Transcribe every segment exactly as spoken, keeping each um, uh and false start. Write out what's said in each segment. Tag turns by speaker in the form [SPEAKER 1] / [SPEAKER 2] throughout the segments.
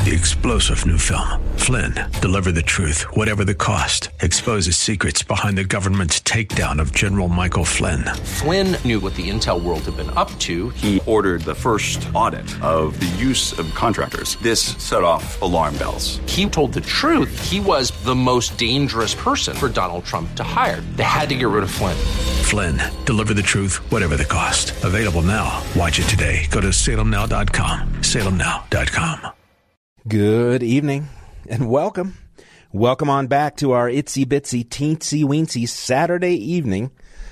[SPEAKER 1] The explosive new film, Flynn, deliver the truth, whatever the cost, exposes secrets behind the government's takedown of General Michael Flynn.
[SPEAKER 2] Flynn knew what the intel world had been up to.
[SPEAKER 3] He ordered the first audit of the use of contractors. This set off alarm bells.
[SPEAKER 2] He told the truth. He was the most dangerous person for Donald Trump to hire. They had to get rid of Flynn.
[SPEAKER 1] Flynn, deliver the truth, whatever the cost. Available now. Watch it today. Go to salem now dot com. salem now dot com.
[SPEAKER 4] Good evening and welcome. Welcome on back to our itsy bitsy teensy weensy Saturday evening.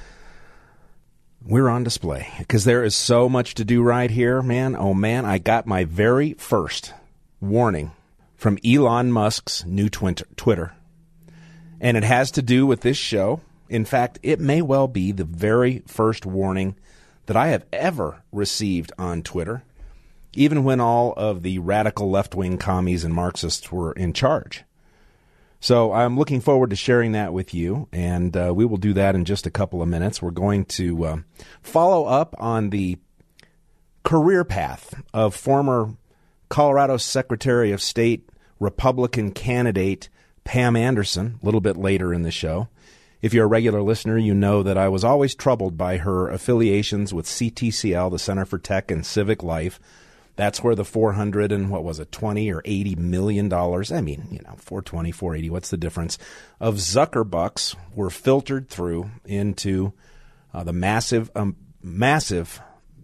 [SPEAKER 4] We're on display because there is so much to do right here, man. Oh man, I got my very first warning from Elon Musk's new Twitter. And it has to do with this show. In fact, it may well be the very first warning that I have ever received on Twitter, even when all of the radical left-wing commies and Marxists were in charge. So I'm looking forward to sharing that with you, and uh, we will do that in just a couple of minutes. We're going to uh, follow up on the career path of former Colorado Secretary of State Republican candidate Pam Anderson a little bit later in the show. If you're a regular listener, you know that I was always troubled by her affiliations with C T C L, the Center for Tech and Civic Life. That's where the four hundred and what was it, twenty or eighty million dollars, I mean, you know, four twenty, four eighty, what's the difference, of Zuckerbucks were filtered through into uh, the massive, um, massive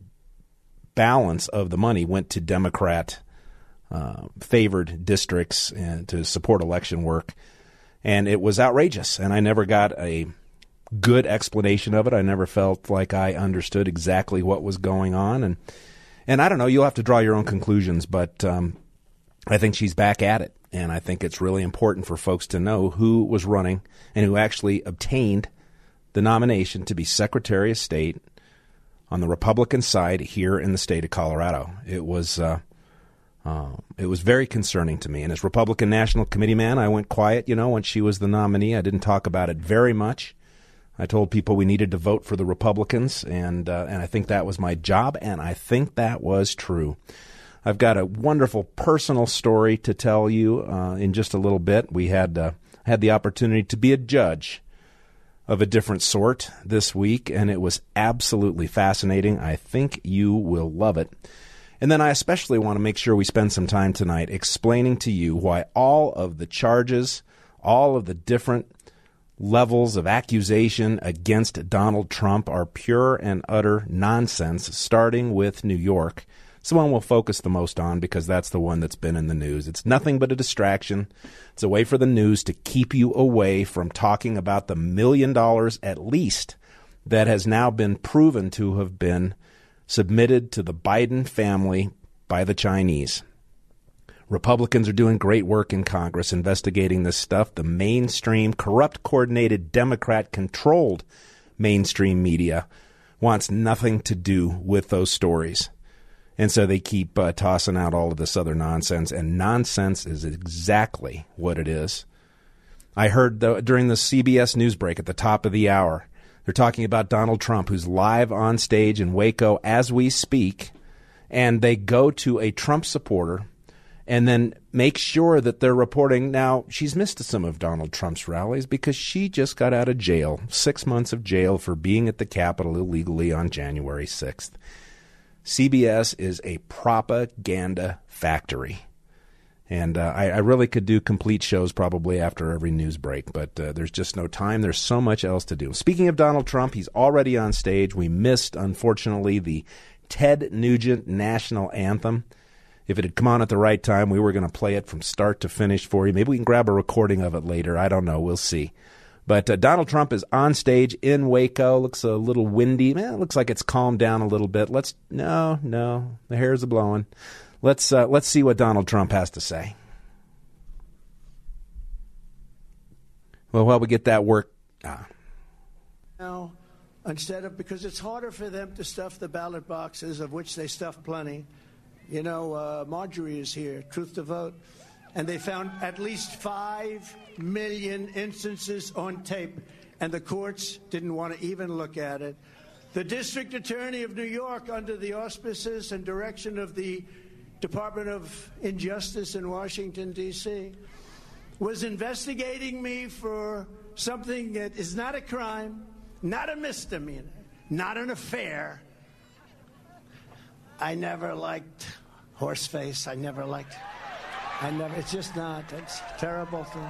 [SPEAKER 4] balance of the money went to Democrat uh, favored districts and to support election work. And it was outrageous, and I never got a good explanation of it. I never felt like I understood exactly what was going on. And And I don't know, you'll have to draw your own conclusions, but um, I think she's back at it. And I think it's really important for folks to know who was running and who actually obtained the nomination to be Secretary of State on the Republican side here in the state of Colorado. It was uh, uh, it was very concerning to me. And as Republican National Committee man, I went quiet, you know, when she was the nominee. I didn't talk about it very much. I told people we needed to vote for the Republicans, and uh, and I think that was my job, and I think that was true. I've got a wonderful personal story to tell you uh, in just a little bit. We had uh, had the opportunity to be a judge of a different sort this week, and it was absolutely fascinating. I think you will love it. And then I especially want to make sure we spend some time tonight explaining to you why all of the charges, all of the different levels of accusation against Donald Trump are pure and utter nonsense, starting with New York. It's the one we'll focus the most on because that's the one that's been in the news. It's nothing but a distraction. It's a way for the news to keep you away from talking about the million dollars at least that has now been proven to have been submitted to the Biden family by the Chinese. Republicans are doing great work in Congress investigating this stuff. The mainstream, corrupt, coordinated, Democrat-controlled mainstream media wants nothing to do with those stories. And so they keep uh, tossing out all of this other nonsense, and nonsense is exactly what it is. I heard the, during the C B S news break at the top of the hour, they're talking about Donald Trump, who's live on stage in Waco as we speak, and they go to a Trump supporter and then make sure that they're reporting. Now, she's missed some of Donald Trump's rallies because she just got out of jail, six months of jail for being at the Capitol illegally on January sixth. C B S is a propaganda factory. And uh, I, I really could do complete shows probably after every news break, but uh, there's just no time. There's so much else to do. Speaking of Donald Trump, he's already on stage. We missed, unfortunately, the Ted Nugent national anthem. If it had come on at the right time, we were going to play it from start to finish for you. Maybe we can grab a recording of it later. I don't know. We'll see. But uh, Donald Trump is on stage in Waco. Looks a little windy. Man, it looks like it's calmed down a little bit. Let's no, no. The hairs are blowing. Let's uh, let's see what Donald Trump has to say. Well, while we get that work. Ah.
[SPEAKER 5] Now, instead of because it's harder for them to stuff the ballot boxes, of which they stuff plenty. You know, uh, Marjorie is here, Truth to Vote, and they found at least five million instances on tape, and the courts didn't want to even look at it. The District Attorney of New York, under the auspices and direction of the Department of Injustice in Washington, D C, was investigating me for something that is not a crime, not a misdemeanor, not an affair. I never liked Horseface. I never liked, I never, it's just not, it's a terrible thing.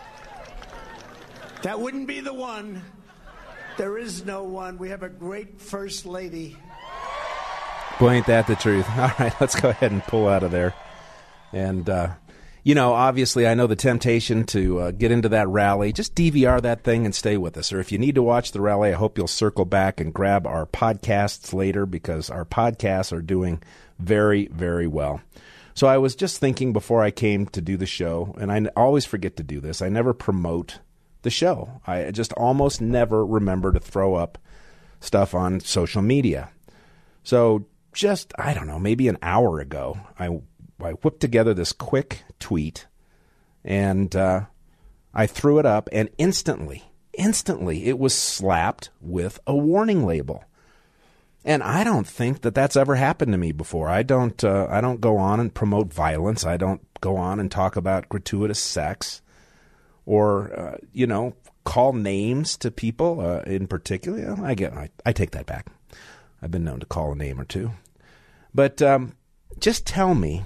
[SPEAKER 5] That wouldn't be the one. There is no one. We have a great first lady.
[SPEAKER 4] Boy, ain't that the truth. All right, let's go ahead and pull out of there. And, uh, you know, obviously I know the temptation to uh, get into that rally. Just D V R that thing and stay with us. Or if you need to watch the rally, I hope you'll circle back and grab our podcasts later, because our podcasts are doing very, very well. So I was just thinking before I came to do the show, and I always forget to do this, I never promote the show. I just almost never remember to throw up stuff on social media. So just, I don't know, maybe an hour ago, I, I whipped together this quick tweet, and uh, I threw it up, and instantly, instantly, it was slapped with a warning label. And I don't think that that's ever happened to me before. I don't, uh, I don't go on and promote violence. I don't go on and talk about gratuitous sex, or uh, you know, call names to people uh, in particular. I get, I, I take that back. I've been known to call a name or two. But um, just tell me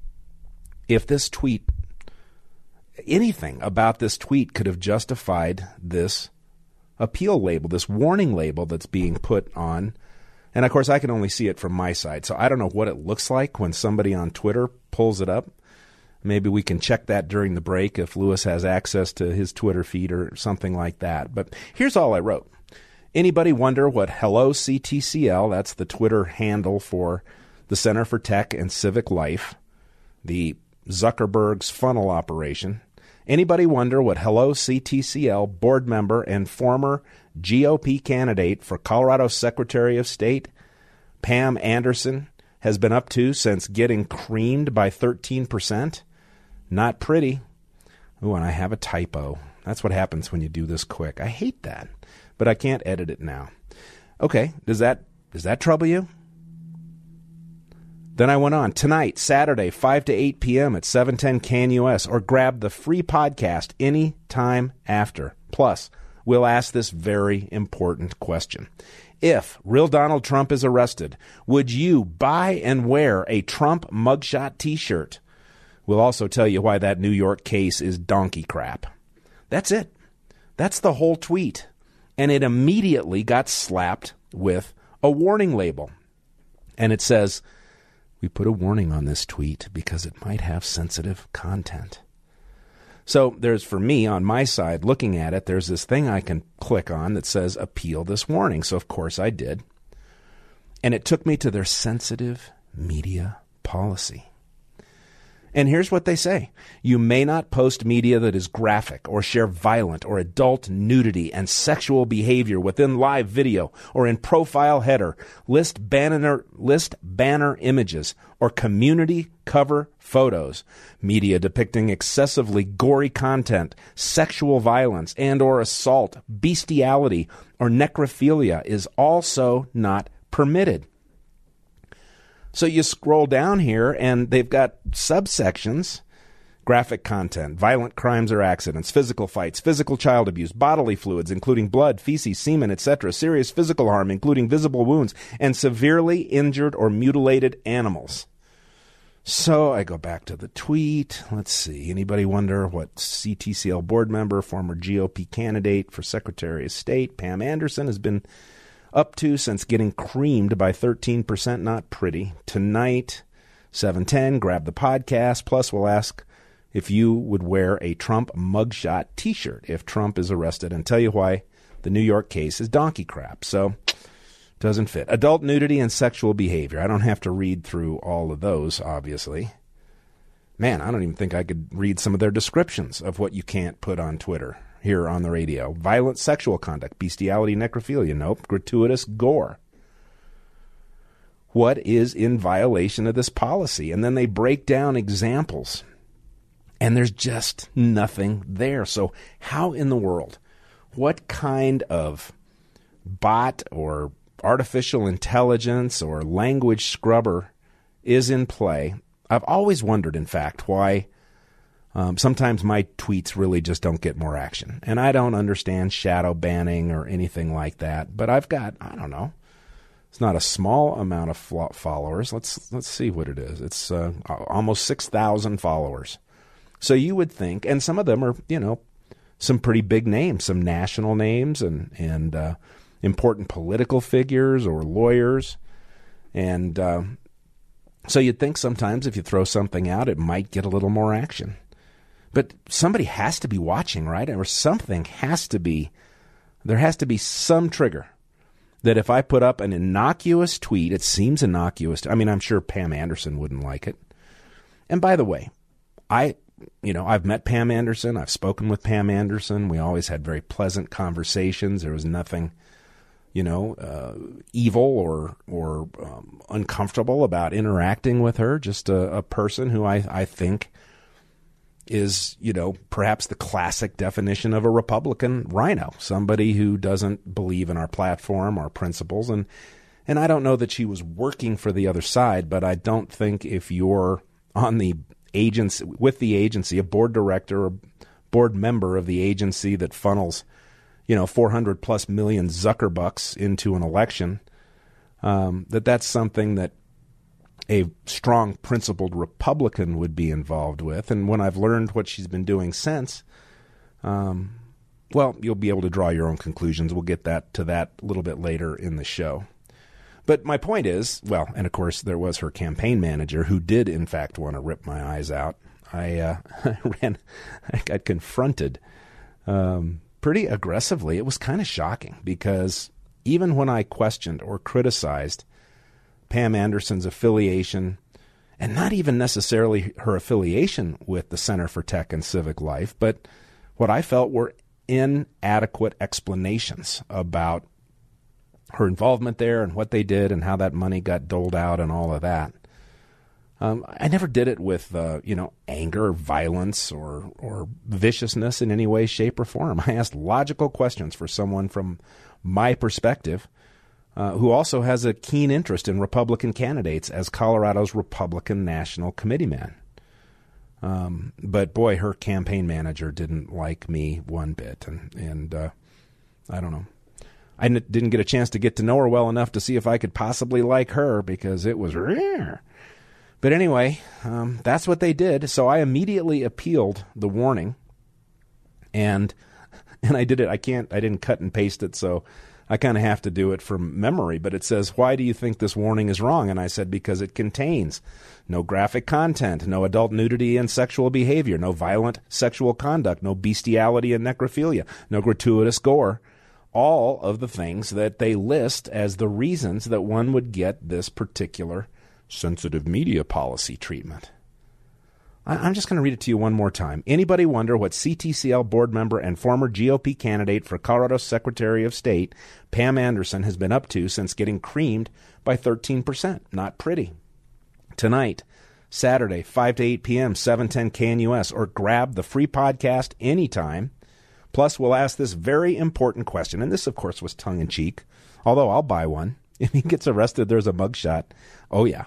[SPEAKER 4] if this tweet, anything about this tweet could have justified this appeal label, this warning label that's being put on. And, of course, I can only see it from my side, so I don't know what it looks like when somebody on Twitter pulls it up. Maybe we can check that during the break if Lewis has access to his Twitter feed or something like that. But here's all I wrote. Anybody wonder what Hello C T C L, that's the Twitter handle for the Center for Tech and Civic Life, the Zuckerberg's funnel operation. Anybody wonder what Hello C T C L board member and former G O P candidate for Colorado Secretary of State, Pam Anderson, has been up to since getting creamed by thirteen percent? Not pretty. Ooh, and I have a typo. That's what happens when you do this quick. I hate that, but I can't edit it now. Okay, does that does that trouble you? Then I went on. Tonight, Saturday, five to eight p.m. at seven ten K N U S, or grab the free podcast any time after. Plus, we'll ask this very important question. If real Donald Trump is arrested, would you buy and wear a Trump mugshot T-shirt? We'll also tell you why that New York case is donkey crap. That's it. That's the whole tweet. And it immediately got slapped with a warning label. And it says, we put a warning on this tweet because it might have sensitive content. So there's, for me, on my side, looking at it, there's this thing I can click on that says appeal this warning. So, of course, I did. And it took me to their sensitive media policy. And here's what they say. You may not post media that is graphic or share violent or adult nudity and sexual behavior within live video or in profile header, list banner, list banner images, or community cover photos. Media depicting excessively gory content, sexual violence, and or assault, bestiality, or necrophilia is also not permitted. So you scroll down here, and they've got subsections: graphic content, violent crimes or accidents, physical fights, physical child abuse, bodily fluids, including blood, feces, semen, et cetera, serious physical harm, including visible wounds, and severely injured or mutilated animals. So I go back to the tweet. Let's see. Anybody wonder what C T C L board member, former G O P candidate for Secretary of State, Pam Anderson, has been up to since getting creamed by thirteen percent? Not pretty. Tonight, seven ten, grab the podcast. Plus, we'll ask if you would wear a Trump mugshot T-shirt if Trump is arrested, and tell you why the New York case is donkey crap. So, doesn't fit. Adult nudity and sexual behavior. I don't have to read through all of those, obviously. Man, I don't even think I could read some of their descriptions of what you can't put on Twitter. Here on the radio. Violent sexual conduct, bestiality, necrophilia. Nope. Gratuitous gore. What is in violation of this policy? And then they break down examples. And there's just nothing there. So how in the world, what kind of bot or artificial intelligence or language scrubber is in play I've always wondered, in fact, why um, sometimes my tweets really just don't get more action. And I don't understand shadow banning or anything like that. But I've got, I don't know, it's not a small amount of followers. Let's let's see what it is. It's uh, almost six thousand followers. So you would think, and some of them are, you know, some pretty big names, some national names and, and uh, important political figures or lawyers. And uh, so you'd think sometimes if you throw something out, it might get a little more action. But somebody has to be watching, right? Or something has to be, there has to be some trigger that if I put up an innocuous tweet, it seems innocuous. I mean, I'm sure Pam Anderson wouldn't like it. And by the way, I, you know, I've met Pam Anderson. I've spoken with Pam Anderson. We always had very pleasant conversations. There was nothing, you know, uh, evil or or um, uncomfortable about interacting with her. Just a, a person who I, I think is, you know, perhaps the classic definition of a Republican rhino, somebody who doesn't believe in our platform, our principles. And, and I don't know that she was working for the other side, but I don't think if you're on the agency, with the agency, a board director or board member of the agency that funnels, you know, four hundred plus million Zuckerbucks into an election, um, that that's something that a strong, principled Republican would be involved with. And when I've learned what she's been doing since, um, well, you'll be able to draw your own conclusions. We'll get that to that a little bit later in the show. But my point is, well, and of course there was her campaign manager who did, in fact, want to rip my eyes out. I, uh, I ran, I got confronted um, pretty aggressively. It was kind of shocking because even when I questioned or criticized Pam Anderson's affiliation, and not even necessarily her affiliation with the Center for Tech and Civic Life, but what I felt were inadequate explanations about her involvement there and what they did and how that money got doled out and all of that. Um, I never did it with, uh, you know, anger, violence, or or viciousness in any way, shape, or form. I asked logical questions for someone from my perspective, Uh, who also has a keen interest in Republican candidates as Colorado's Republican National Committee man. Um, but boy, her campaign manager didn't like me one bit. And, and uh, I don't know. I n- didn't get a chance to get to know her well enough to see if I could possibly like her because it was rare. But anyway, um, that's what they did. So I immediately appealed the warning. And and I did it. I can't, I didn't cut and paste it, so I kind of have to do it from memory, but it says, why do you think this warning is wrong? And I said, because it contains no graphic content, no adult nudity and sexual behavior, no violent sexual conduct, no bestiality and necrophilia, no gratuitous gore, all of the things that they list as the reasons that one would get this particular sensitive media policy treatment. I'm just going to read it to you one more time. Anybody wonder what C T C L board member and former G O P candidate for Colorado Secretary of State, Pam Anderson, has been up to since getting creamed by thirteen percent? Not pretty. Tonight, Saturday, five to eight p.m., seven ten K N U S, or grab the free podcast anytime. Plus, we'll ask this very important question, and this, of course, was tongue-in-cheek, although I'll buy one. If he gets arrested, there's a mugshot. Oh, yeah.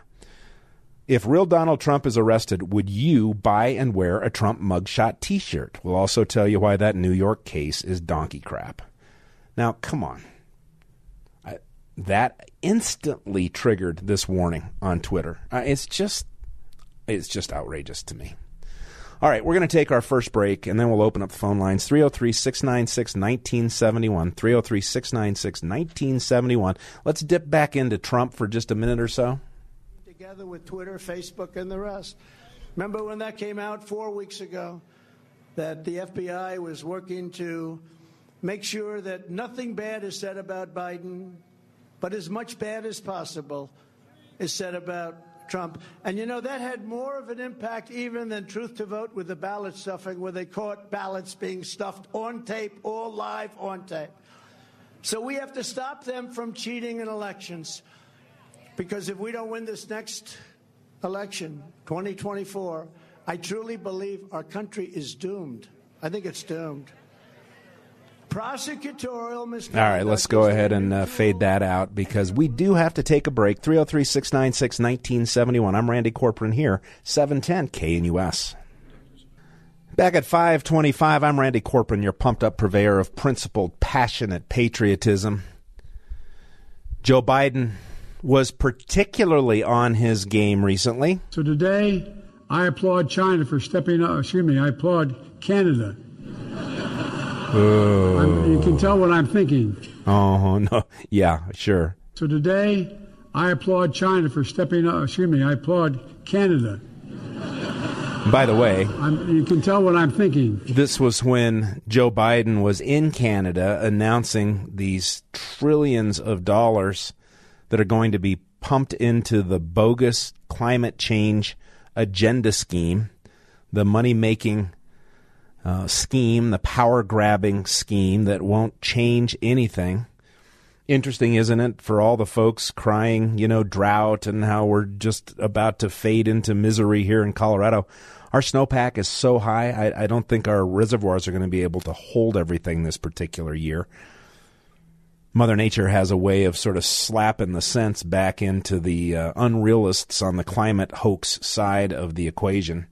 [SPEAKER 4] If real Donald Trump is arrested, would you buy and wear a Trump mugshot T-shirt? We'll also tell you why that New York case is donkey crap. Now, come on. I, that instantly triggered this warning on Twitter. Uh, it's just, it's just outrageous to me. All right, we're going to take our first break, and then we'll open up the phone lines. three oh three, six nine six, one nine seven one, three oh three, six nine six, one nine seven one. Let's dip back into Trump for just a minute or so.
[SPEAKER 5] Together with Twitter, Facebook, and the rest. Remember when that came out four weeks ago, that the F B I was working to make sure that nothing bad is said about Biden, but as much bad as possible is said about Trump. And, you know, that had more of an impact even than Truth to Vote with the ballot stuffing, where they caught ballots being stuffed on tape, all live on tape. So we have to stop them from cheating in elections. Because if we don't win this next election, twenty twenty-four, I truly believe our country is doomed. I think it's doomed. prosecutorial misconduct.
[SPEAKER 4] All right, let's go ahead and uh, fade that out because we do have to take a break. three oh three, six nine six, one nine seven one. I'm Randy Corcoran here, seven ten K N U S. Back at five twenty-five, I'm Randy Corcoran, your pumped-up purveyor of principled, passionate patriotism. Joe Biden was particularly on his game recently.
[SPEAKER 6] So today, I applaud China for stepping up. Excuse me, I applaud Canada.
[SPEAKER 4] Oh.
[SPEAKER 6] I'm, you can tell what I'm thinking.
[SPEAKER 4] Oh, no. Yeah, sure.
[SPEAKER 6] So today, I applaud China for stepping up. Excuse me, I applaud Canada.
[SPEAKER 4] By the way,
[SPEAKER 6] I'm, you can tell what I'm thinking.
[SPEAKER 4] This was when Joe Biden was in Canada announcing these trillions of dollars that are going to be pumped into the bogus climate change agenda scheme, the money-making uh, scheme, the power-grabbing scheme that won't change anything. Interesting, isn't it, for all the folks crying, you know, drought and how we're just about to fade into misery here in Colorado. Our snowpack is so high, I, I don't think our reservoirs are going to be able to hold everything this particular year. Mother Nature has a way of sort of slapping the sense back into the uh, unrealists on the climate hoax side of the equation.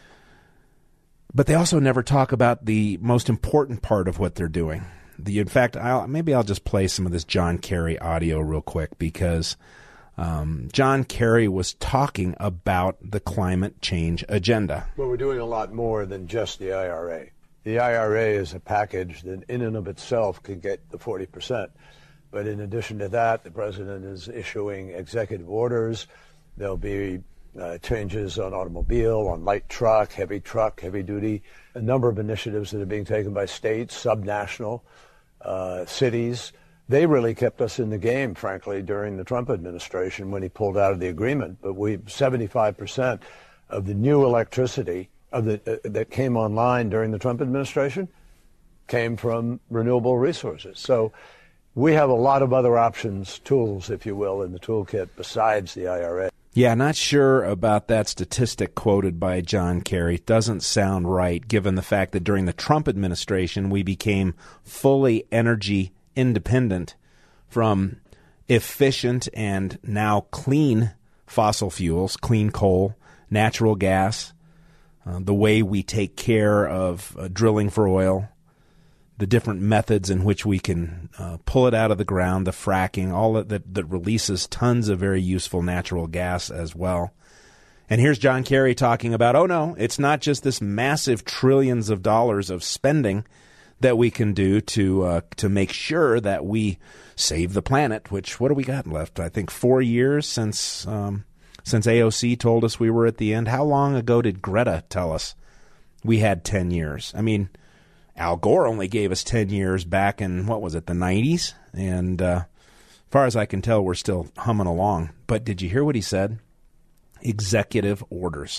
[SPEAKER 4] But they also never talk about the most important part of what they're doing. The, in fact, I'll, maybe I'll just play some of this John Kerry audio real quick because um, John Kerry was talking about the climate change agenda.
[SPEAKER 7] Well, we're doing a lot more than just the I R A. The I R A is a package that in and of itself could get the forty percent. But in addition to that, the president is issuing executive orders. There'll be uh, changes on automobile, on light truck, heavy truck, heavy duty, a number of initiatives that are being taken by states, subnational, uh, cities. They really kept us in the game, frankly, during the Trump administration when he pulled out of the agreement. But we seventy-five percent of the new electricity of the, uh, that came online during the Trump administration came from renewable resources. So we have a lot of other options, tools, if you will, in the toolkit besides the I R A.
[SPEAKER 4] Yeah, not sure about that statistic quoted by John Kerry. Doesn't sound right, given the fact that during the Trump administration, we became fully energy independent from efficient and now clean fossil fuels, clean coal, natural gas, uh, the way we take care of uh, drilling for oil, the different methods in which we can uh, pull it out of the ground, the fracking, all that, that that releases tons of very useful natural gas as well. And here's John Kerry talking about, oh no, it's not just this massive trillions of dollars of spending that we can do to uh, to make sure that we save the planet, which, what do we got left? I think four years since um, since A O C told us we were at the end. How long ago did Greta tell us we had ten years? I mean, Al Gore only gave us ten years back in, what was it, the nineties? And uh, as far as I can tell, we're still humming along. But did you hear what he said? Executive orders.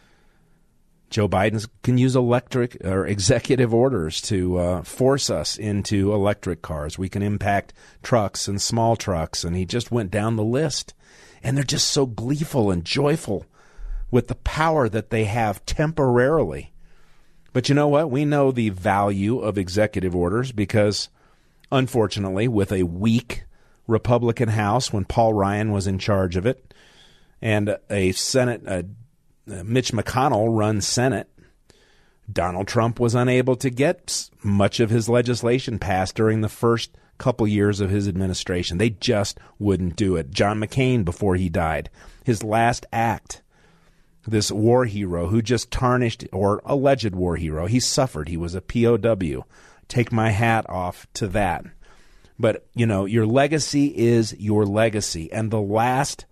[SPEAKER 4] Joe Biden can use electric or executive orders to uh, force us into electric cars. We can impact trucks and small trucks. And he just went down the list. And they're just so gleeful and joyful with the power that they have temporarily. But you know what? We know the value of executive orders because, unfortunately, with a weak Republican House when Paul Ryan was in charge of it, and a Senate, a, a Mitch McConnell-run Senate, Donald Trump was unable to get much of his legislation passed during the first couple years of his administration. They just wouldn't do it. John McCain, before he died, his last act, this war hero who just tarnished, or alleged war hero, he suffered. He was a P O W. Take my hat off to that. But, you know, your legacy is your legacy. And the last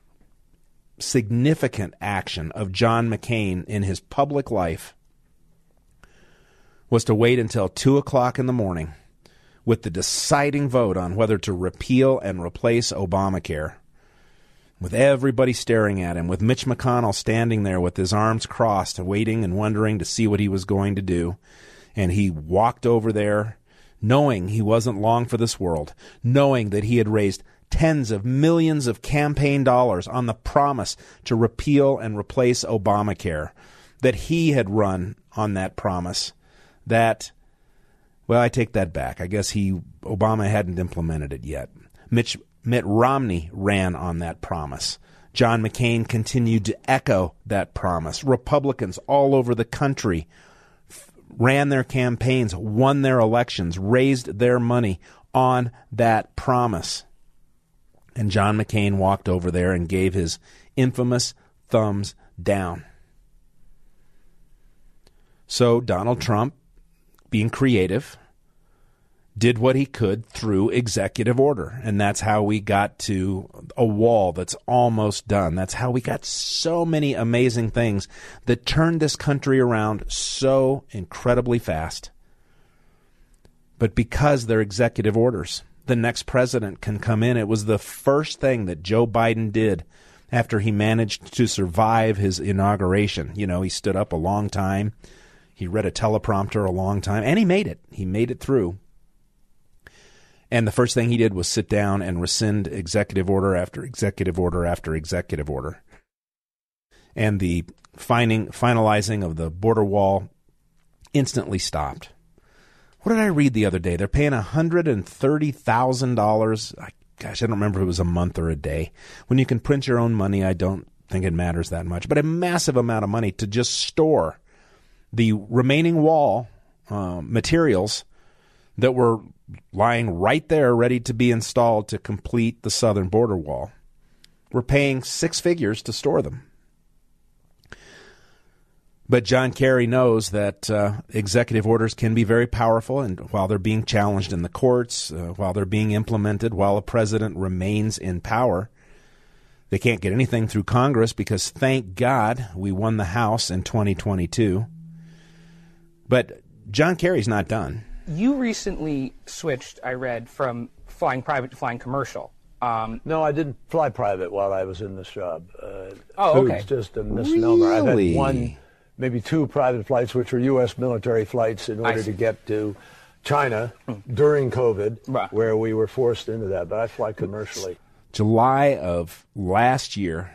[SPEAKER 4] significant action of John McCain in his public life was to wait until two o'clock in the morning with the deciding vote on whether to repeal and replace Obamacare, with everybody staring at him, with Mitch McConnell standing there with his arms crossed, waiting and wondering to see what he was going to do. And he walked over there, knowing he wasn't long for this world, knowing that he had raised tens of millions of campaign dollars on the promise to repeal and replace Obamacare, that he had run on that promise, that Well, I take that back. I guess he Obama hadn't implemented it yet. Mitch, Mitt Romney ran on that promise. John McCain continued to echo that promise. Republicans all over the country f- ran their campaigns, won their elections, raised their money on that promise. And John McCain walked over there and gave his infamous thumbs down. So Donald Trump, being creative, did what he could through executive order. And that's how we got to a wall that's almost done. That's how we got so many amazing things that turned this country around so incredibly fast. But because they're executive orders, the next president can come in. It was the first thing that Joe Biden did after he managed to survive his inauguration. You know, he stood up a long time. He read a teleprompter a long time, and he made it. He made it through. And the first thing he did was sit down and rescind executive order after executive order after executive order. And the finding, finalizing of the border wall instantly stopped. What did I read the other day? They're paying one hundred thirty thousand dollars. Gosh, I don't remember if it was a month or a day. When you can print your own money, I don't think it matters that much. But a massive amount of money to just store the remaining wall uh, materials that were lying right there ready to be installed to complete the southern border wall. We're paying six figures to store them. But John Kerry knows that uh, executive orders can be very powerful, and while they're being challenged in the courts, uh, while they're being implemented, while a president remains in power, they can't get anything through Congress because, thank God, we won the House in twenty twenty-two. But John Kerry's not done.
[SPEAKER 8] You recently switched, I read, from flying private to flying commercial. Um,
[SPEAKER 7] no, I didn't fly private while I was in this job. Uh,
[SPEAKER 8] oh, okay.
[SPEAKER 7] It's just a misnomer.
[SPEAKER 4] Really?
[SPEAKER 7] I've had one, maybe two private flights, which were U S military flights in order to get to China during COVID, right, where we were forced into that. But I fly commercially.
[SPEAKER 4] July of last year,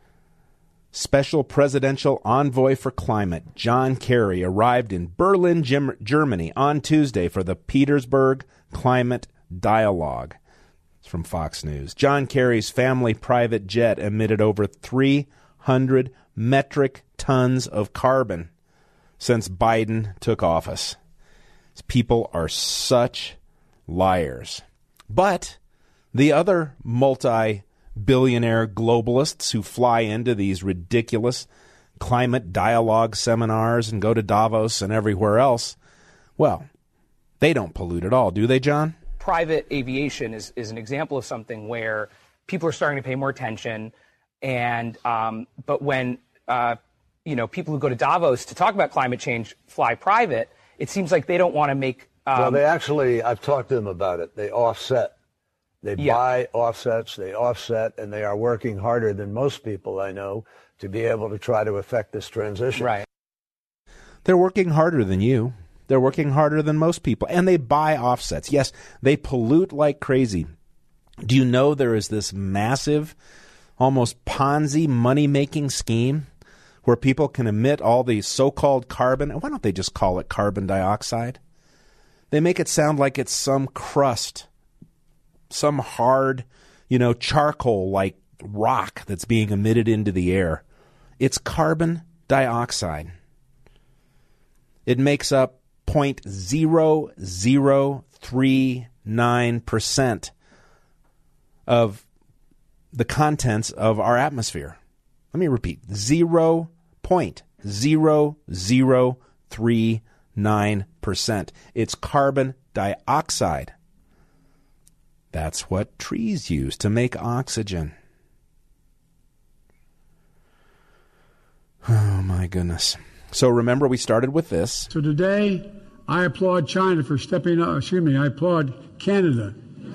[SPEAKER 4] Special Presidential Envoy for Climate John Kerry arrived in Berlin, Germany on Tuesday for the Petersburg Climate Dialogue. It's from Fox News. John Kerry's family private jet emitted over three hundred metric tons of carbon since Biden took office. People are such liars. But the other multi-billionaire globalists who fly into these ridiculous climate dialogue seminars and go to Davos and everywhere else, well, they don't pollute at all, do they, John?
[SPEAKER 8] Private aviation is, is an example of something where people are starting to pay more attention. And um, but when uh, you know people who go to Davos to talk about climate change fly private, it seems like they don't want to make. Um,
[SPEAKER 7] well, they actually, I've talked to them about it. They offset. They yeah. buy offsets, they offset, and they are working harder than most people I know to be able to try to affect this transition.
[SPEAKER 8] Right.
[SPEAKER 4] They're working harder than you. They're working harder than most people. And they buy offsets. Yes, they pollute like crazy. Do you know there is this massive, almost Ponzi money-making scheme where people can emit all the so-called carbon? Why don't they just call it carbon dioxide? They make it sound like it's some crust, some hard, you know, charcoal-like rock that's being emitted into the air. It's carbon dioxide. It makes up zero point zero zero three nine percent of the contents of our atmosphere. Let me repeat, zero point zero zero three nine percent. It's carbon dioxide. That's what trees use to make oxygen. Oh, my goodness. So remember, we started with this.
[SPEAKER 6] So today, I applaud China for stepping up. Excuse me, I applaud Canada.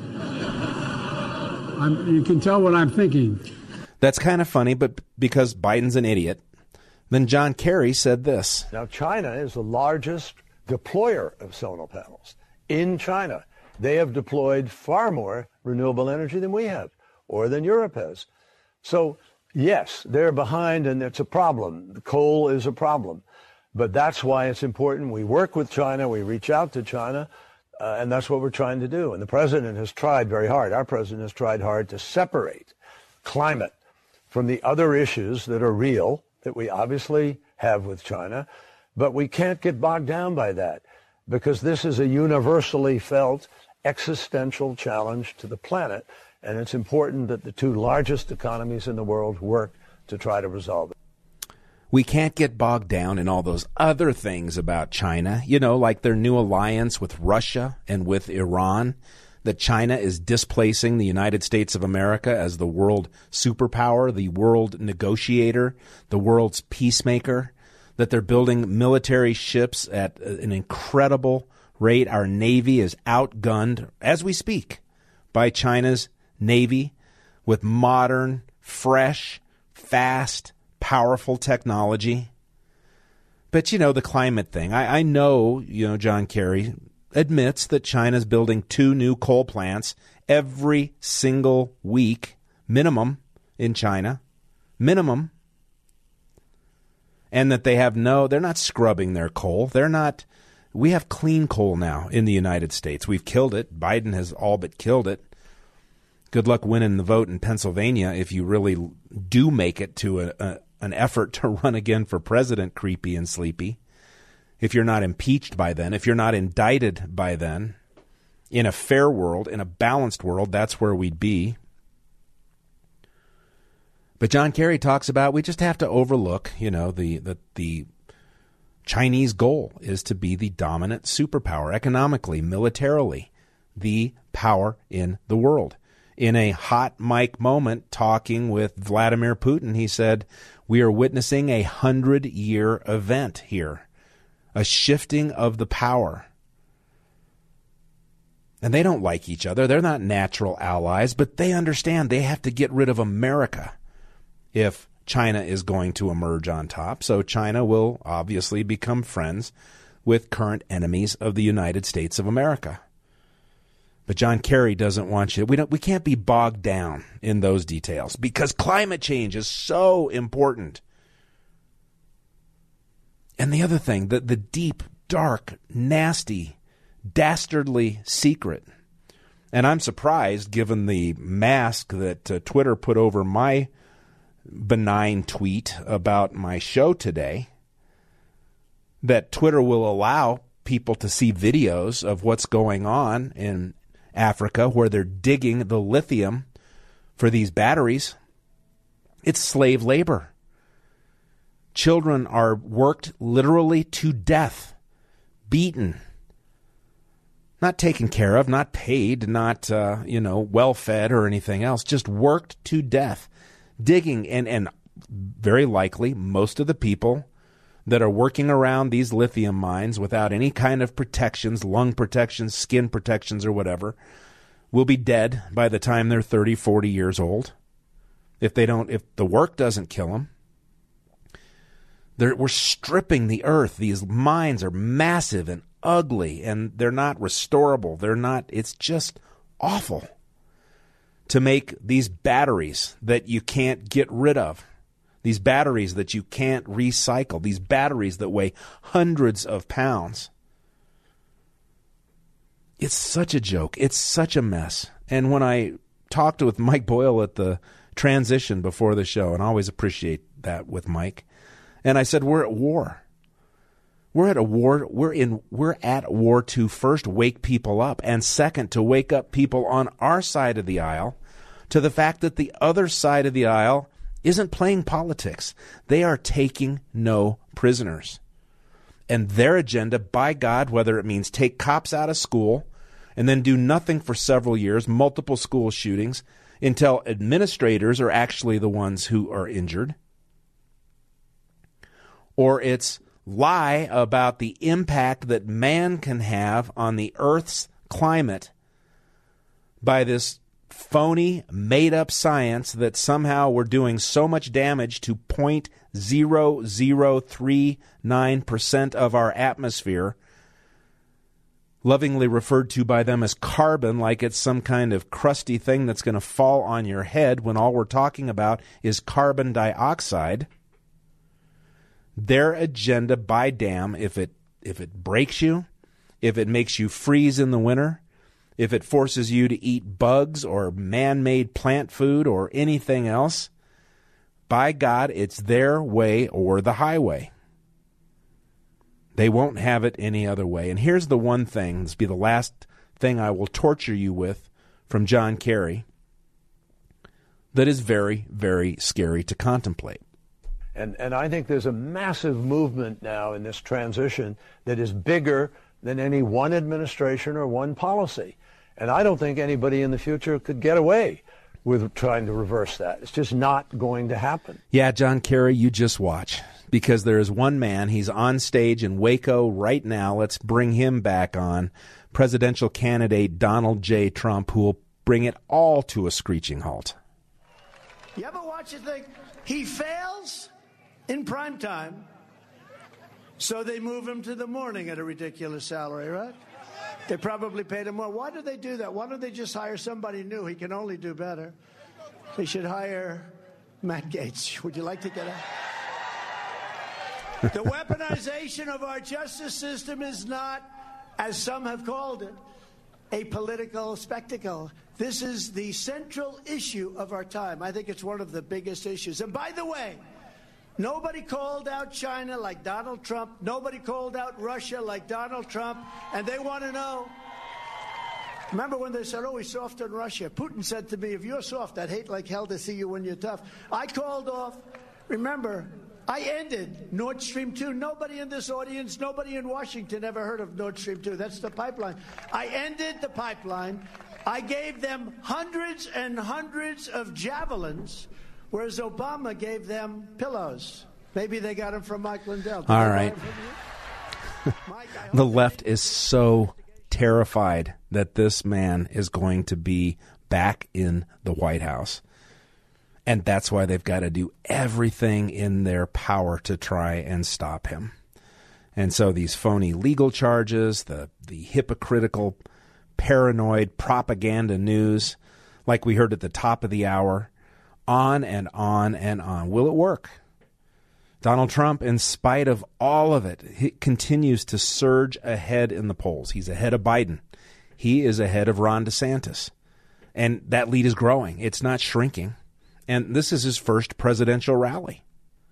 [SPEAKER 6] I'm, you can tell what I'm thinking.
[SPEAKER 4] That's kind of funny, but because Biden's an idiot. Then John Kerry said this.
[SPEAKER 7] Now, China is the largest deployer of solar panels in China. They have deployed far more renewable energy than we have, or than Europe has. So, yes, they're behind, and it's a problem. The coal is a problem. But that's why it's important. We work with China. We reach out to China. Uh, and that's what we're trying to do. And the president has tried very hard. Our president has tried hard to separate climate from the other issues that are real, that we obviously have with China. But we can't get bogged down by that, because this is a universally felt existential challenge to the planet. And it's important that the two largest economies in the world work to try to resolve it.
[SPEAKER 4] We can't get bogged down in all those other things about China, you know, like their new alliance with Russia and with Iran, that China is displacing the United States of America as the world superpower, the world negotiator, the world's peacemaker, that they're building military ships at an incredible rate. Our Navy is outgunned, as we speak, by China's Navy with modern, fresh, fast, powerful technology. But, you know, the climate thing. I, I know, you know, John Kerry admits that China's building two new coal plants every single week, minimum, in China. Minimum. And that they have no, they're not scrubbing their coal. They're not, we have clean coal now in the United States. We've killed it. Biden has all but killed it. Good luck winning the vote in Pennsylvania if you really do make it to a, a an effort to run again for president, creepy and sleepy. If you're not impeached by then, if you're not indicted by then, in a fair world, in a balanced world, that's where we'd be. But John Kerry talks about we just have to overlook, you know, the, the, the Chinese goal is to be the dominant superpower economically, militarily, the power in the world. In a hot mic moment talking with Vladimir Putin, he said, we are witnessing a hundred-year event here, a shifting of the power. And they don't like each other. They're not natural allies, but they understand they have to get rid of America if China is going to emerge on top. So China will obviously become friends with current enemies of the United States of America. But John Kerry doesn't want you. We don't. We can't be bogged down in those details because climate change is so important. And the other thing, the the deep, dark, nasty, dastardly secret. And I'm surprised, given the mask that uh, Twitter put over my benign tweet about my show today, that Twitter will allow people to see videos of what's going on in Africa, where they're digging the lithium for these batteries. It's slave labor. Children are worked literally to death, beaten, not taken care of, not paid, not, uh, you know, well-fed or anything else, just worked to death, digging. And, and very likely most of the people that are working around these lithium mines without any kind of protections, lung protections, skin protections, or whatever, will be dead by the time they're thirty, forty years old. If they don't, if the work doesn't kill them. They're, we're stripping the earth. These mines are massive and ugly, and they're not restorable. They're not, it's just awful to make these batteries that you can't get rid of. These batteries that you can't recycle, these batteries that weigh hundreds of pounds. It's such a joke. It's such a mess. And when I talked with Mike Boyle at the transition before the show, and I always appreciate that with Mike, and I said, we're at war. We're at a war. We're in. We're at war to first wake people up, and second, to wake up people on our side of the aisle to the fact that the other side of the aisle isn't playing politics. They are taking no prisoners. And their agenda, by God, whether it means take cops out of school and then do nothing for several years, multiple school shootings, until administrators are actually the ones who are injured, or it's lie about the impact that man can have on the Earth's climate by this phony, made-up science that somehow we're doing so much damage to zero point zero zero three nine percent of our atmosphere, lovingly referred to by them as carbon, like it's some kind of crusty thing that's going to fall on your head when all we're talking about is carbon dioxide. Their agenda, by damn, if it if it breaks you, if it makes you freeze in the winter, if it forces you to eat bugs or man-made plant food or anything else, by God, it's their way or the highway. They won't have it any other way. And here's the one thing, this will be the last thing I will torture you with from John Kerry, that is very, very scary to contemplate.
[SPEAKER 7] And and I think there's a massive movement now in this transition that is bigger than any one administration or one policy. And I don't think anybody in the future could get away with trying to reverse that. It's just not going to happen.
[SPEAKER 4] Yeah, John Kerry, you just watch. Because there is one man, he's on stage in Waco right now. Let's bring him back on. Presidential candidate Donald J. Trump, who will bring it all to a screeching halt.
[SPEAKER 5] You ever watch and think, he fails in prime time, so they move him to the morning at a ridiculous salary, right? They probably paid him more. Why do they do that? Why don't they just hire somebody new? He can only do better. They should hire Matt Gaetz. Would you like to get out? The weaponization of our justice system is not, as some have called it, a political spectacle. This is the central issue of our time. I think it's one of the biggest issues. And by the way, nobody called out China like Donald Trump. Nobody called out Russia like Donald Trump. And they want to know. Remember when they said, oh, he's soft on Russia? Putin said to me, if you're soft, I'd hate like hell to see you when you're tough. I called off. Remember, I ended Nord Stream two. Nobody in this audience, nobody in Washington ever heard of Nord Stream two. That's the pipeline. I ended the pipeline. I gave them hundreds and hundreds of javelins, whereas Obama gave them pillows. Maybe they got them from Mike Lindell. Did
[SPEAKER 4] All right.
[SPEAKER 5] Mike,
[SPEAKER 4] the left is so terrified that this man is going to be back in the White House. And that's why they've got to do everything in their power to try and stop him. And so these phony legal charges, the, the hypocritical, paranoid propaganda news, like we heard at the top of the hour, on and on and on. Will it work? Donald Trump, in spite of all of it, he continues to surge ahead in the polls. He's ahead of Biden. He is ahead of Ron DeSantis. And that lead is growing. It's not shrinking. And this is his first presidential rally.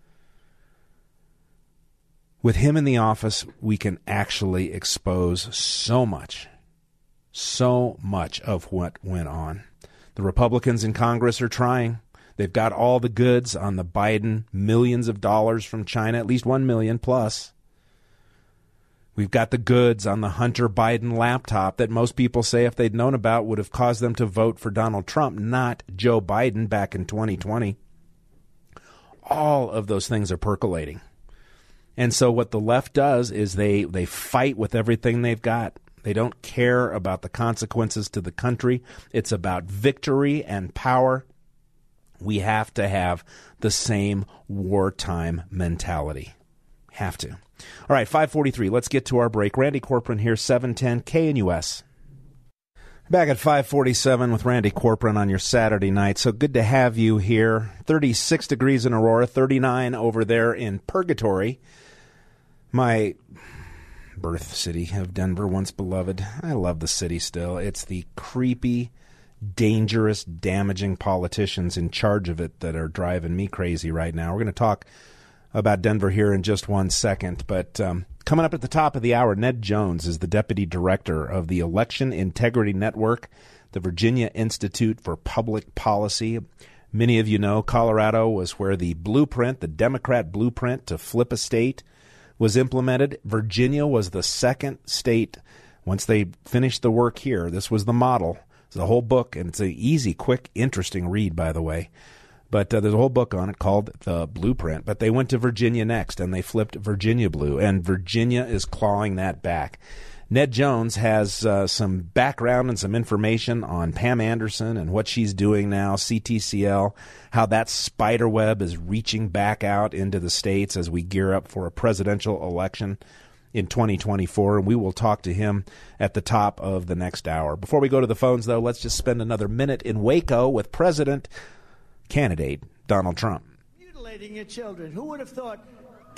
[SPEAKER 4] With him in the office, we can actually expose so much, so much of what went on. The Republicans in Congress are trying. They've got all the goods on the Biden millions of dollars from China, at least one million plus. We've got the goods on the Hunter Biden laptop that most people say if they'd known about would have caused them to vote for Donald Trump, not Joe Biden back in twenty twenty. All of those things are percolating. And so what the left does is they, they fight with everything they've got. They don't care about the consequences to the country. It's about victory and power. We have to have the same wartime mentality. Have to. All right, five forty-three. Let's get to our break. Randy Corcoran here, seven ten K N U S. Back at five forty-seven with Randy Corcoran on your Saturday night. So good to have you here. thirty-six degrees in Aurora, thirty-nine over there in Purgatory. My birth city of Denver, once beloved. I love the city still. It's the creepy, dangerous, damaging politicians in charge of it that are driving me crazy right now. We're going to talk about Denver here in just one second. But um, coming up at the top of the hour, Ned Jones is the deputy director of the Election Integrity Network, the Virginia Institute for Public Policy. Many of you know Colorado was where the blueprint, the Democrat blueprint to flip a state, was implemented. Virginia was the second state. Once they finished the work here, this was the model. It's a whole book, and it's an easy, quick, interesting read, by the way. But uh, there's a whole book on it called The Blueprint. But they went to Virginia next, and they flipped Virginia blue. And Virginia is clawing that back. Ned Jones has uh, some background and some information on Pam Anderson and what she's doing now, C T C L, how that spider web is reaching back out into the states as we gear up for a presidential election in twenty twenty-four, and we will talk to him at the top of the next hour. Before we go to the phones, though, let's just spend another minute in Waco with President candidate Donald Trump.
[SPEAKER 5] Mutilating your children. Who would have thought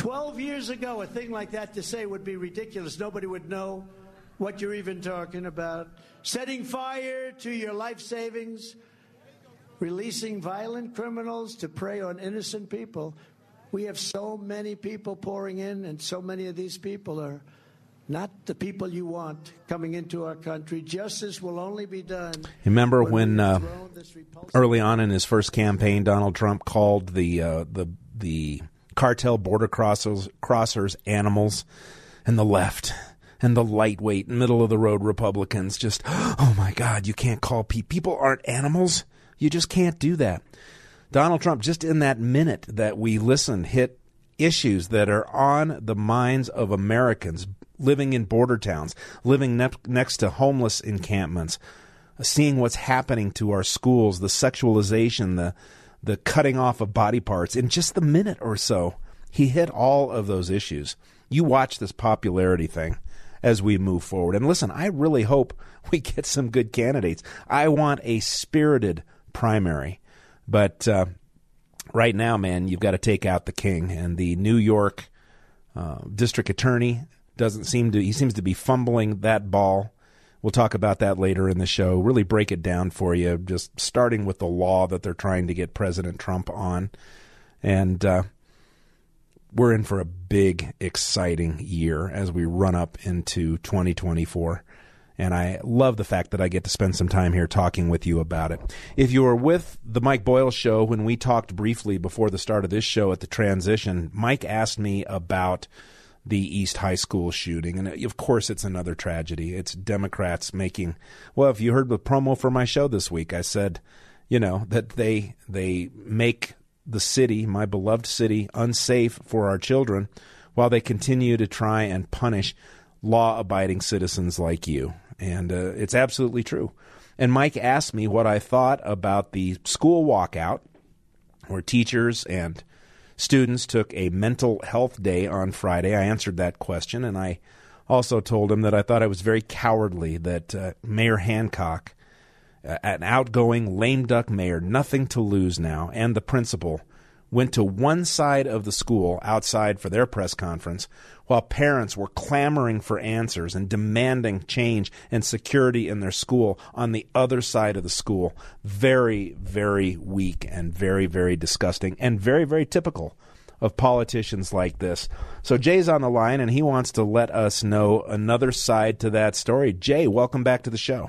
[SPEAKER 5] Twelve years ago, a thing like that to say would be ridiculous. Nobody would know what you're even talking about. Setting fire to your life savings, releasing violent criminals to prey on innocent people. We have so many people pouring in, and so many of these people are not the people you want coming into our country. Justice will only be done.
[SPEAKER 4] Remember when, when uh, early on in his first campaign, Donald Trump called the uh, the the cartel border crossers, crossers animals, and the left and the lightweight, middle-of-the-road Republicans just, oh, my God, you can't call people. People aren't animals. You just can't do that. Donald Trump, just in that minute that we listened, hit issues that are on the minds of Americans living in border towns, living ne- next to homeless encampments, seeing what's happening to our schools, the sexualization, the the cutting off of body parts. In just the minute or so, he hit all of those issues. You watch this popularity thing as we move forward. And listen, I really hope we get some good candidates. I want a spirited primary. But uh, right now, man, you've got to take out the king. And the New York uh, district attorney doesn't seem to, he seems to be fumbling that ball. We'll talk about that later in the show, really break it down for you, just starting with the law that they're trying to get President Trump on. And uh, we're in for a big, exciting year as we run up into twenty twenty-four. And I love the fact that I get to spend some time here talking with you about it. If you were with the Mike Boyle Show when we talked briefly before the start of this show at the transition, Mike asked me about the East High School shooting. And, of course, it's another tragedy. It's Democrats making – well, if you heard the promo for my show this week, I said, you know, that they they make the city, my beloved city, unsafe for our children while they continue to try and punish law-abiding citizens like you. And uh, it's absolutely true. And Mike asked me what I thought about the school walkout where teachers and students took a mental health day on Friday. I answered that question, and I also told him that I thought it was very cowardly that uh, Mayor Hancock, uh, an outgoing lame duck mayor, nothing to lose now, and the principal, went to one side of the school outside for their press conference while parents were clamoring for answers and demanding change and security in their school on the other side of the school. Very, very weak and very, very disgusting and very, very typical of politicians like this. So Jay's on the line, and he wants to let us know another side to that story. Jay, welcome back to the show.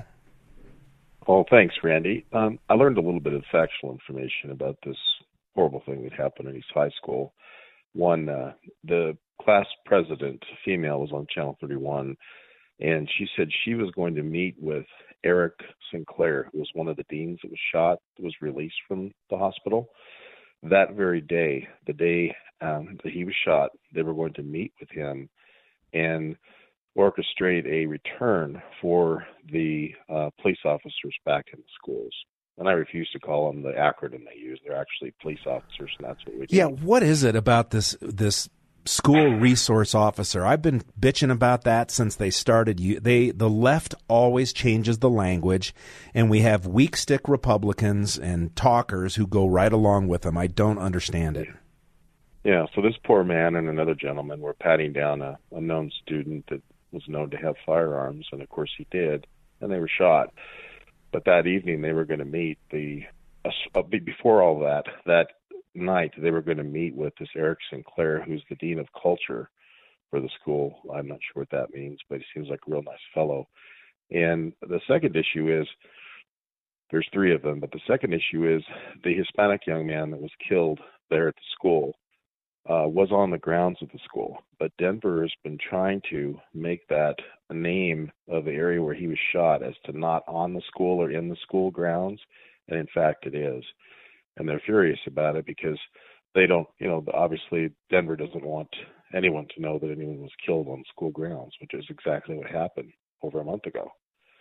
[SPEAKER 9] Oh, thanks, Randy. Um, I learned a little bit of factual information about this horrible thing that happened in East High School. One, uh, the class president, female, was on Channel thirty-one, and she said she was going to meet with Eric Sinclair, who was one of the deans that was shot, that was released from the hospital. That very day, the day um, that he was shot, they were going to meet with him and orchestrate a return for the uh, police officers back in the schools. And I refuse to call them the acronym they use. They're actually police officers, and that's what we do.
[SPEAKER 4] Yeah, what is it about this this school resource officer? I've been bitching about that since they started. They the left always changes the language, and we have weak stick Republicans and talkers who go right along with them. I don't understand it.
[SPEAKER 9] Yeah, so this poor man and another gentleman were patting down a, a known student that was known to have firearms, and of course he did, and they were shot. But that evening they were going to meet the uh, before all that that night they were going to meet with this Eric Sinclair, who's the dean of culture for the school. I'm not sure what that means, but he seems like a real nice fellow. And the second issue is there's three of them, but the second issue is the Hispanic young man that was killed there at the school uh, was on the grounds of the school. But Denver has been trying to make that a name of the area where he was shot as to not on the school or in the school grounds, and in fact it is. And they're furious about it because they don't, you know, obviously Denver doesn't want anyone to know that anyone was killed on school grounds, which is exactly what happened over a month ago.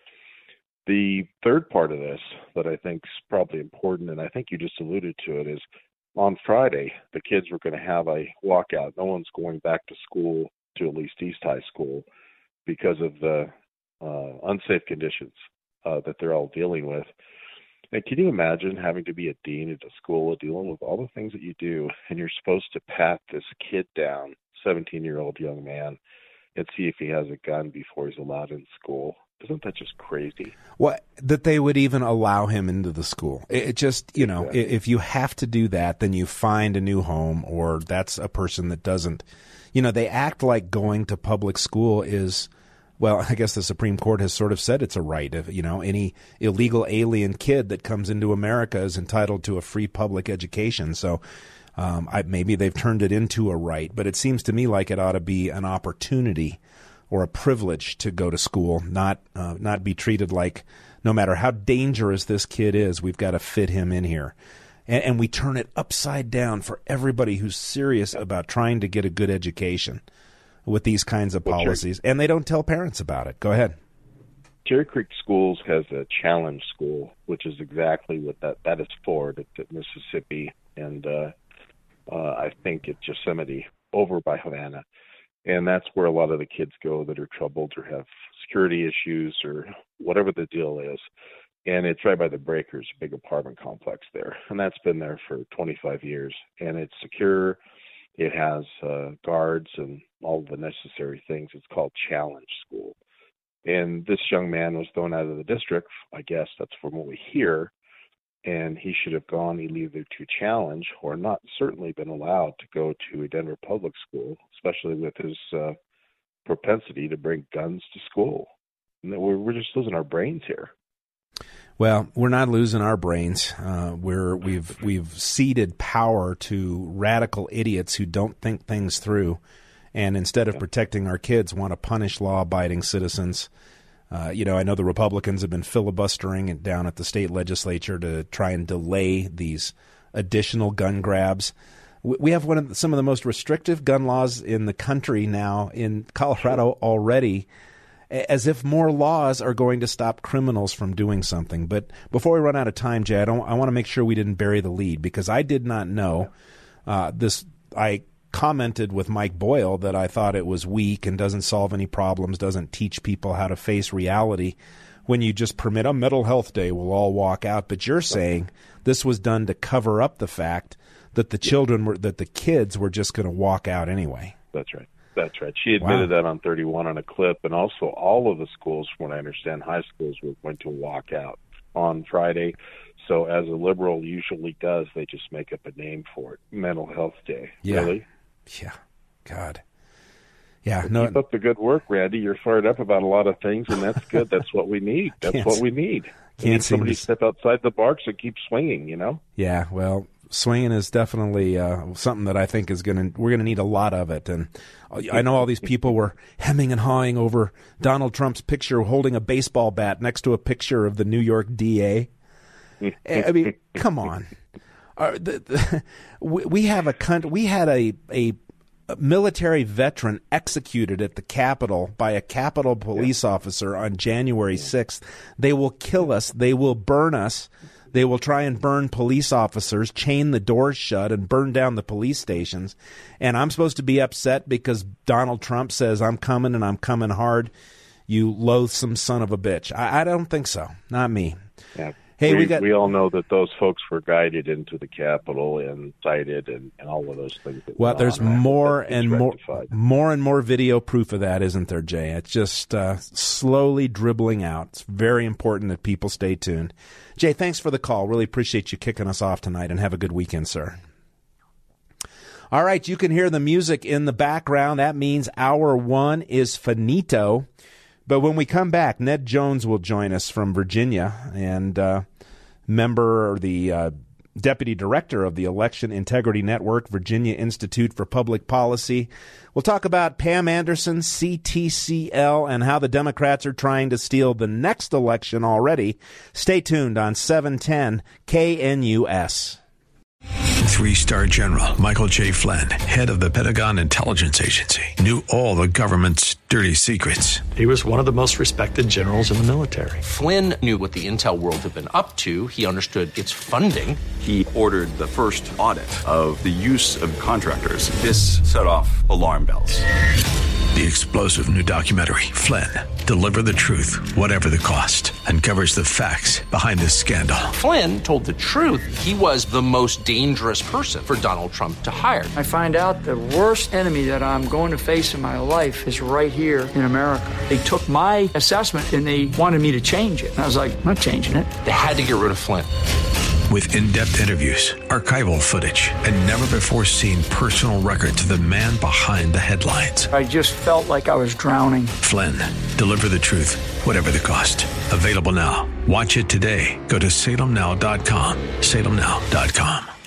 [SPEAKER 9] The third part of this that I think is probably important, and I think you just alluded to it, is on Friday, the kids were going to have a walkout. No one's going back to school, to at least East High School, because of the uh, unsafe conditions uh, that they're all dealing with. And can you imagine having to be a dean at a school, dealing with all the things that you do, and you're supposed to pat this kid down, seventeen-year-old young man, and see if he has a gun before he's allowed in school? Isn't that just crazy?
[SPEAKER 4] Well, that they would even allow him into the school. It, it just, you know, exactly. If you have to do that, then you find a new home, or that's a person that doesn't. You know, they act like going to public school is, well, I guess the Supreme Court has sort of said it's a right. If, you know, any illegal alien kid that comes into America is entitled to a free public education. So um, I, maybe they've turned it into a right, but it seems to me like it ought to be an opportunity or a privilege to go to school, not uh, not be treated like no matter how dangerous this kid is, we've got to fit him in here. And, and we turn it upside down for everybody who's serious about trying to get a good education with these kinds of policies, and they don't tell parents about it. Go ahead.
[SPEAKER 9] Cherry Creek Schools has a challenge school, which is exactly what that, that is for, at, at Mississippi, and uh, uh, I think at Yosemite over by Havana. And that's where a lot of the kids go that are troubled or have security issues or whatever the deal is. And it's right by the Breakers, big apartment complex there. And that's been there for twenty-five years. And it's secure. It has uh, guards and all the necessary things. It's called Challenge School. And this young man was thrown out of the district. I guess that's from what we hear. And he should have gone either to Challenge or not certainly been allowed to go to a Denver public school, especially with his uh, propensity to bring guns to school. And we're, we're just losing our brains here.
[SPEAKER 4] Well, we're not losing our brains. Uh, we're we've we've ceded power to radical idiots who don't think things through, and instead of protecting our kids, want to punish law-abiding citizens. Uh, you know, I know the Republicans have been filibustering it down at the state legislature to try and delay these additional gun grabs. We have one of the, some of the most restrictive gun laws in the country now in Colorado already, as if more laws are going to stop criminals from doing something. But before we run out of time, Jay, I, don't, I want to make sure we didn't bury the lead, because I did not know uh, this. I commented with Mike Boyle that I thought it was weak and doesn't solve any problems, doesn't teach people how to face reality. When you just permit a mental health day, we'll all walk out. But you're saying this was done to cover up the fact that the children were, that the kids were just going to walk out anyway.
[SPEAKER 9] That's right. That's right. She admitted wow. that on thirty-one on a clip, and also all of the schools, from what I understand, high schools were going to walk out on Friday. So as a liberal usually does, they just make up a name for it. Mental Health Day.
[SPEAKER 4] Yeah.
[SPEAKER 9] Really?
[SPEAKER 4] Yeah. God. Yeah.
[SPEAKER 9] Well,
[SPEAKER 4] no.
[SPEAKER 9] Keep up the good work, Randy. You're fired up about a lot of things, and that's good. That's what we need. That's what we need. We need somebody to step outside the box and keep swinging, you know?
[SPEAKER 4] Yeah, well, swinging is definitely uh, something that I think is going to, we're going to need a lot of it. And I know all these people were hemming and hawing over Donald Trump's picture holding a baseball bat next to a picture of the New York D A. I mean, come on. Uh, the, the, we, we have a country, we had a, a military veteran executed at the Capitol by a Capitol police yeah. officer on January sixth. They will kill us. They will burn us. They will try and burn police officers, chain the doors shut, and burn down the police stations. And I'm supposed to be upset because Donald Trump says, I'm coming and I'm coming hard. You loathsome son of a bitch. I, I don't think so. Not me.
[SPEAKER 9] Yeah.
[SPEAKER 4] Hey,
[SPEAKER 9] we,
[SPEAKER 4] we, got,
[SPEAKER 9] we all know that those folks were guided into the Capitol and cited and, and all of those things.
[SPEAKER 4] Well, there's more and more, more and more video proof of that, isn't there, Jay? It's just uh, slowly dribbling out. It's very important that people stay tuned. Jay, thanks for the call. Really appreciate you kicking us off tonight, and have a good weekend, sir. All right, you can hear the music in the background. That means hour one is finito. But when we come back, Ned Jones will join us from Virginia, and uh, member or the uh, deputy director of the Election Integrity Network, Virginia Institute for Public Policy. We'll talk about Pam Anderson, C T C L, and how the Democrats are trying to steal the next election already. Stay tuned on seven ten K N U S.
[SPEAKER 1] Three-star General Michael J. Flynn, head of the Pentagon Intelligence Agency, knew all the government's dirty secrets.
[SPEAKER 10] He was one of the most respected generals in the military.
[SPEAKER 2] Flynn knew what the intel world had been up to. He understood its funding.
[SPEAKER 3] He ordered the first audit of the use of contractors. This set off alarm bells.
[SPEAKER 1] The explosive new documentary, Flynn, Deliver the Truth, Whatever the Cost, uncovers the facts behind this scandal.
[SPEAKER 2] Flynn told the truth. He was the most dangerous person for Donald Trump to hire.
[SPEAKER 11] I find out the worst enemy that I'm going to face in my life is right here in America. They took my assessment and they wanted me to change it. And I was like, I'm not changing it.
[SPEAKER 2] They had to get rid of Flynn.
[SPEAKER 1] With in-depth interviews, archival footage, and never-before-seen personal records of the man behind the headlines.
[SPEAKER 11] I just felt like I was drowning.
[SPEAKER 1] Flynn, Deliver the Truth, Whatever the Cost. Available now. Watch it today. Go to salem now dot com. salem now dot com.